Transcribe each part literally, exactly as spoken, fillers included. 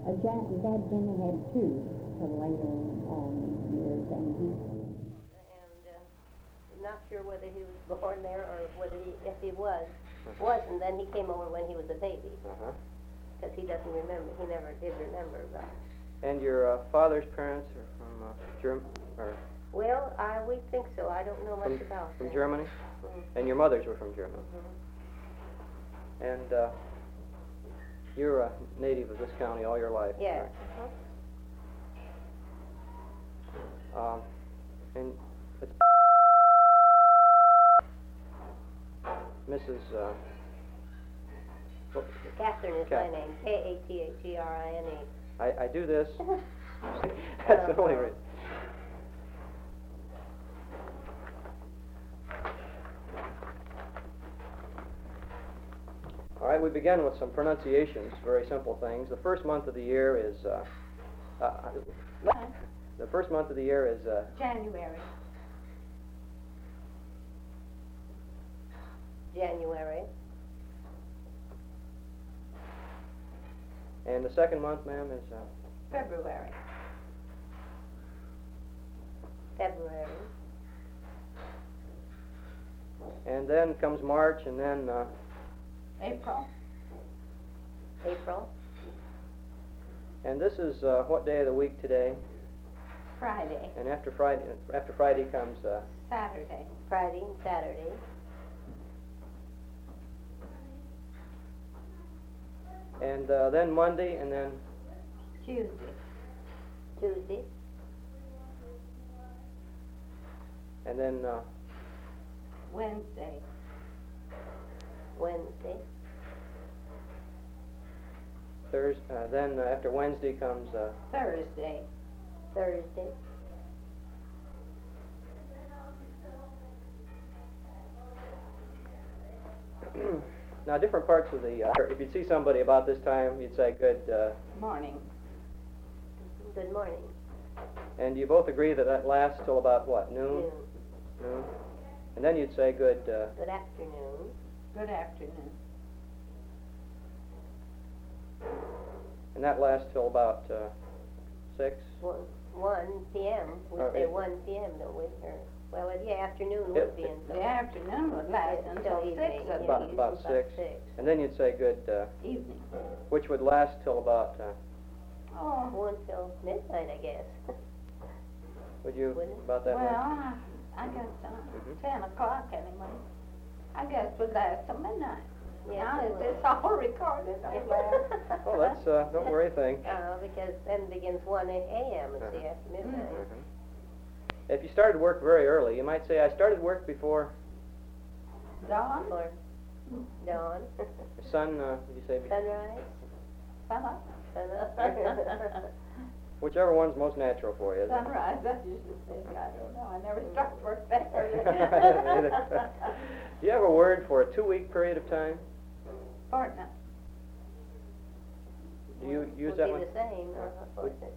Uh, Jack, Dad Jimmy had two till later on in years, and he... And uh, not sure whether he was born there or whether he, if he was, wasn't, then he came over when he was a baby. Uh-huh. Because he doesn't remember, he never did remember about it. And your uh, father's parents are from uh, Germ or Well, I, we think so. I don't know much from, about from that. Germany? Mm-hmm. And your mothers were from Germany? Mm-hmm. And uh, you're a native of this county all your life? Yeah. Right? Uh-huh. Um, and it's Missus Uh, what- Catherine is Kath- my name. K A T H E R I N E. I, I do this. That's the only reason. All right, we begin with some pronunciations, very simple things. The first month of the year is, uh, uh, What? the first month of the year is, uh, January. January. and the second month, ma'am, is, uh, February. February. and then comes March, and then, uh, April. April. and this is, uh, what day of the week today? Friday. And after Friday, after Friday comes, uh, Saturday. Friday and Saturday. and uh, then Monday, and then Tuesday. Tuesday. and then uh, Wednesday. Wednesday. Thursday. Uh, then uh, after Wednesday comes uh, Thursday. Thursday. now different parts of the. Uh, if you'd see somebody about this time, you'd say good. Uh, Morning. Good morning. and you both agree that that lasts till about what, noon? Noon. Noon. And then you'd say good. Uh, Good afternoon. Good afternoon. and that lasts till about uh, six. One, one P M We Oh, say it- one P M don't we? Or, well, yeah, afternoon It- would be in The afternoon would last Yeah, until till six. evening, at yeah. About least. about six. six. And then you'd say good, uh, Evening. which would last till about. Uh, Oh, One till midnight, I guess. would you Wouldn't it? about that well, much? I, I guess uh, Mhm. ten o'clock anyway. I guess would last till midnight. Yeah, Now it that would. it's all recorded, don't laugh. Oh, that's uh, don't worry, thing. Uh, because then begins one A M It's the Uh-huh. after midnight. Mhm. If you started work very early, you might say, I started work before Dawn, Or dawn. the sun, uh, did you say, be- Sunrise. sunrise, Sunrise. whichever one's most natural for you. sunrise, I usually say, I don't know, I never start work that early. Do you have a word for a two-week period of time? Fortnight. Do you use Would that be one? the same, uh, fortnight.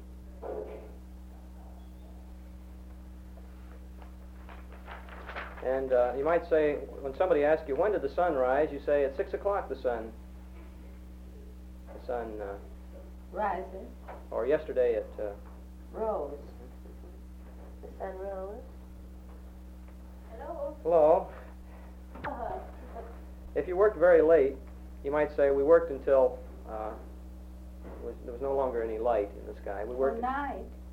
And uh, you might say, when somebody asks you, when did the sun rise, you say, at six o'clock the sun, the sun, uh, Rises, or yesterday at, uh, rose. The sun rose. Hello. hello. Uh, If you worked very late, you might say, we worked until uh, was, there was no longer any light in the sky. We Or worked. night.